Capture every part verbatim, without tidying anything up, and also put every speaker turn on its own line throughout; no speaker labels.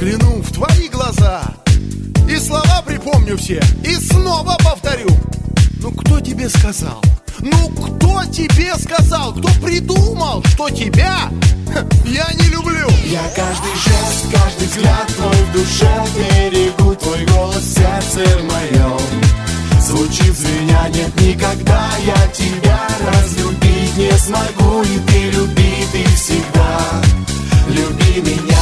взгляну в твои глаза и слова припомню все, и снова повторю. Ну кто тебе сказал? Ну кто тебе сказал? Кто придумал, что тебя я не люблю?
Я каждый жест, каждый взгляд твой в душе берегу. Твой голос в сердце моем звучит звеня. Нет, никогда я тебя разлюбить не смогу. И ты люби, ты всегда люби меня.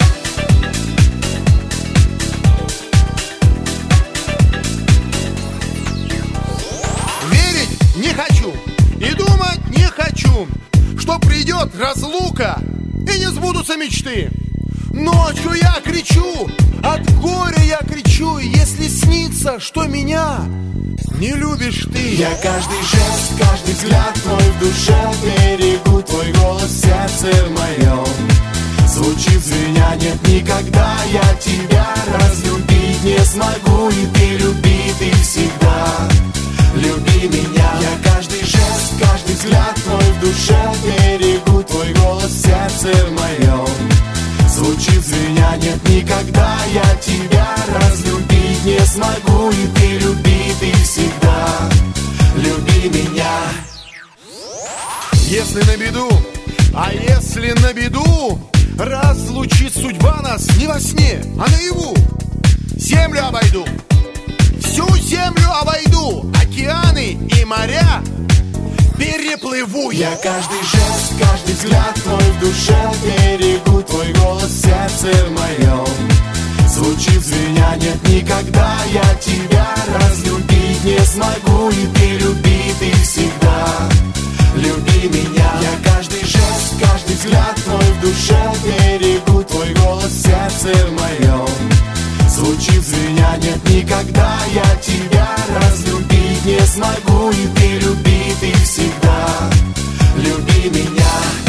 Верить не хочу и думать не хочу, что придет разлука и не сбудутся мечты. Ночью я кричу, от горя я кричу, и если снится, что меня не любишь ты.
Я каждый жест, каждый взгляд твой в душе берегу. Твой голос в сердце моем звучит звеня. Нет, никогда я тебя разлюбить не смогу. И ты люби, ты всегда люби меня. Я каждый жест, каждый взгляд твой в душе берегу. Твой голос в сердце моем звучит звеня. Нет, никогда я тебя разлюбить не смогу. И ты люби, ты всегда люби меня.
Если на беду, а если на беду разлучит судьба нас не во сне, а наяву, землю обойду, всю землю обойду, океаны и моря переплыву.
Я каждый жест, каждый взгляд твой в душе берегу. Твой голос в сердце моем звучит звеня. Нет, никогда я тебя разлюбить не смогу. И ты люби, ты всегда люби меня. Я каждый жест, каждый взгляд твой в душе берегу. Твой голос в сердце моем звучит звеня. Нет, никогда я тебя разлюбить не смогу. И ты люби, ты всегда люби меня.